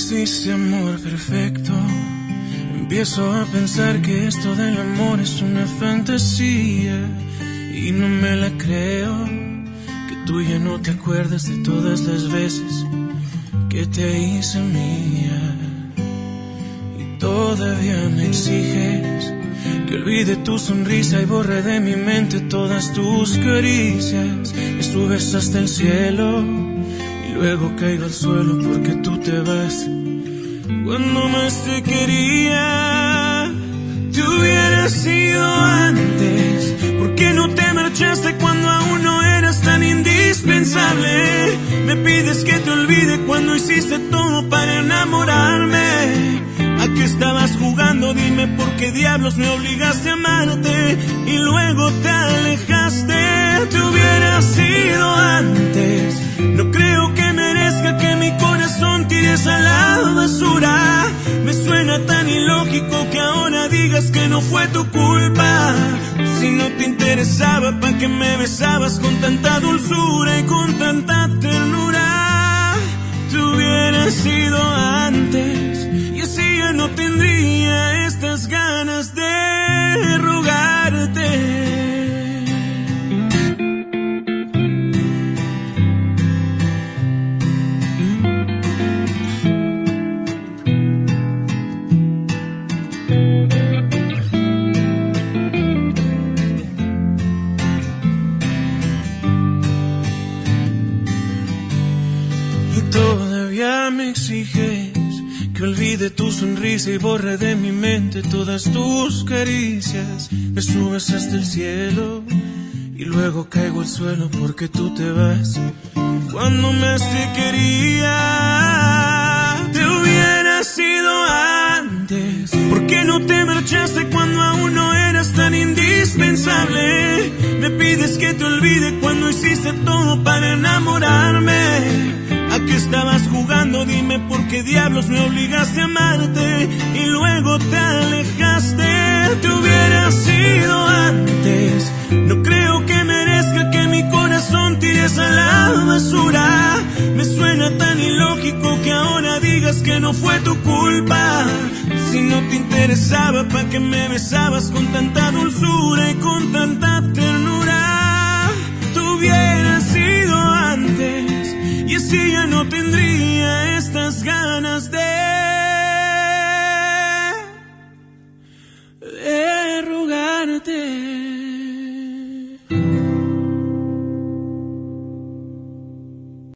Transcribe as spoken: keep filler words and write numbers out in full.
existe amor perfecto. Empiezo a pensar que esto del amor es una fantasía y no me la creo, que tú ya no te acuerdas de todas las veces que te hice mía. Y todavía me exiges que olvide tu sonrisa y borre de mi mente todas tus caricias. Me subes hasta el cielo y luego caigo al suelo porque tú te vas cuando más te quería. Te hubiera sido antes, ¿por qué no te marchaste cuando aún no eras tan indispensable? Me pides que te olvide cuando hiciste todo para enamorarme. ¿A qué estabas jugando? Dime por qué diablos me obligaste a amarte y luego te alejaste. Te hubiera sido antes, no creo que merezca que mi corazón tires a la basura. Me suena tan ilógico que ahora digas que no fue tu culpa. Si no te interesaba, ¿pa' qué me besabas con tanta dulzura y con tanta ternura? Te hubiera sido antes y así ya no tendría estas ganas de rogarte. Todavía me exiges que olvide tu sonrisa y borre de mi mente todas tus caricias. Me subes hasta el cielo y luego caigo al suelo porque tú te vas cuando más te quería. Te hubiera sido antes, ¿por qué no te marchaste cuando aún no eras tan indispensable? Me pides que te olvide cuando hiciste todo para enamorarme. ¿A qué estabas jugando? Dime por qué diablos me obligaste a amarte y luego te alejaste. Te hubiera sido antes, no creo que merezca que mi corazón tires a la basura. Me suena tan ilógico que ahora digas que no fue tu culpa. Si no te interesaba, ¿pa' qué me besabas con tanta dulzura y con tanta ternura? Te hubiera sido antes y así ya no tendría estas ganas de, de rogarte.